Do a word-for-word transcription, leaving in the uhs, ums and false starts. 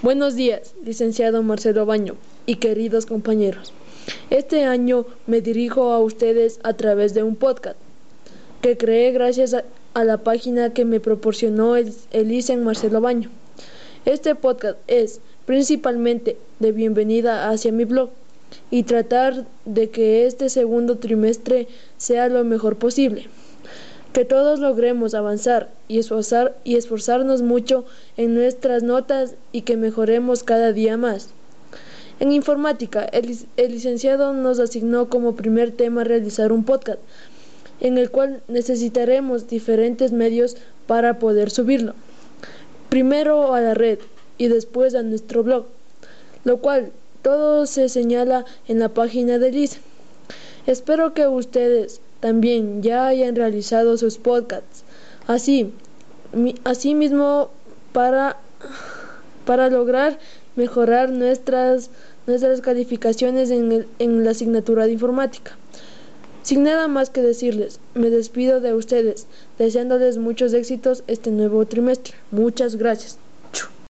Buenos días, licenciado Marcelo Baño y queridos compañeros. Este año me dirijo a ustedes a través de un podcast que creé gracias a, a la página que me proporcionó el, el licen Marcelo Baño. Este podcast es principalmente de bienvenida hacia mi blog y tratar de que este segundo trimestre sea lo mejor posible. Que todos logremos avanzar y, esforzar, y esforzarnos mucho en nuestras notas y que mejoremos cada día más. En informática, el, el licenciado nos asignó como primer tema realizar un podcast, en el cual necesitaremos diferentes medios para poder subirlo. Primero a la red y después a nuestro blog, lo cual todo se señala en la página del licen. Espero que ustedes también ya hayan realizado sus podcasts, así, mi, así mismo para, para lograr mejorar nuestras, nuestras calificaciones en, el, en la asignatura de informática. Sin nada más que decirles, me despido de ustedes, deseándoles muchos éxitos este nuevo trimestre. Muchas gracias.